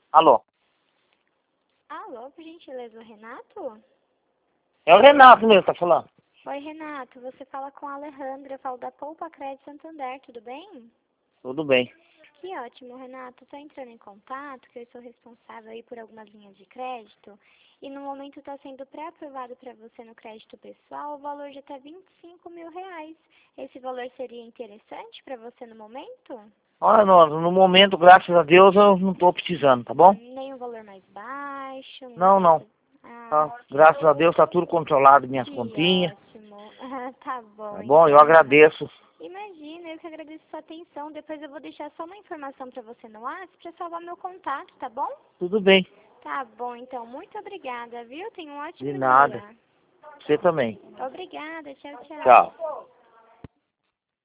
Alô? Alô, por gentileza, o Renato? É o Renato mesmo que tá falando. Oi, Renato, você fala com a Alejandra, eu falo da Poupa Crédito Santander, tudo bem? Tudo bem. Que ótimo, Renato. Estou entrando em contato, que eu sou responsável aí por algumas linhas de crédito. E no momento está sendo pré-aprovado para você no crédito pessoal o valor de até R$ 25.000. Esse valor seria interessante para você no momento? Olha, no momento, graças a Deus, eu não tô precisando, tá bom? Nem um valor mais baixo? Não, não. Ah, Tá? Graças a Deus tá tudo controlado, minhas que continhas. ótimo. Tá bom, Tá bom? Eu então, Renato. agradeço. Imagina, eu que agradeço sua atenção. Depois eu vou deixar só uma informação para você no WhatsApp para salvar meu contato, tá bom? Tudo bem. Tá bom, então. Muito obrigada, viu? Tenha um ótimo De nada. dia. Você também. Obrigada. Tchau, tchau. Tchau.